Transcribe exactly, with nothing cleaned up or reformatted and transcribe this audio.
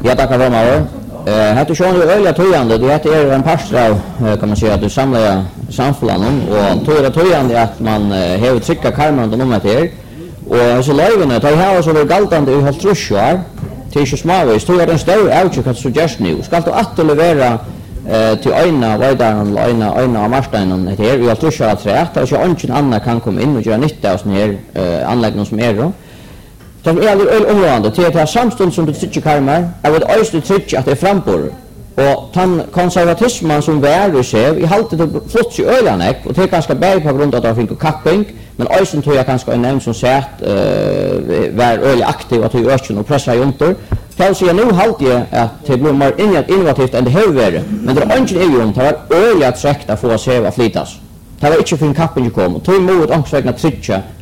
Ja, tack för mig. Eh, hade ju ju öliga tojande, det heter är en pastra kan man säga att du samlar samfällan och tojra tojande att man har trycka karmen och nummer till. Och så livene tar här så det galtande i halv trusjar till så småvis tojra den stor outcheck att suggest nu. Ska du att leverera eh till ena vidare och ena ena av marsteinen det här vi har trusjar att rätt så ingen annan kan komma in och göra nytta av sån här eh anläggning som är då. Så är det området till att ha samstund som du tycker karmar. Jag vill också tycka att det är frampor. Och den konservatismen som värder sig i halvt det flott i ölanek och det är ganska bäg på grund av att de fick kapping men också tror jag ganska en nämnd som säger att uh, var öl aktiv att i östen och pressa juntor. För så jag nu halt jag att det blir mer innovativt än det har varit men det är inte EU om tar öl att säkta få se vad flitas. Det var inte för en kapping kom och tog emot ångsvägna trycka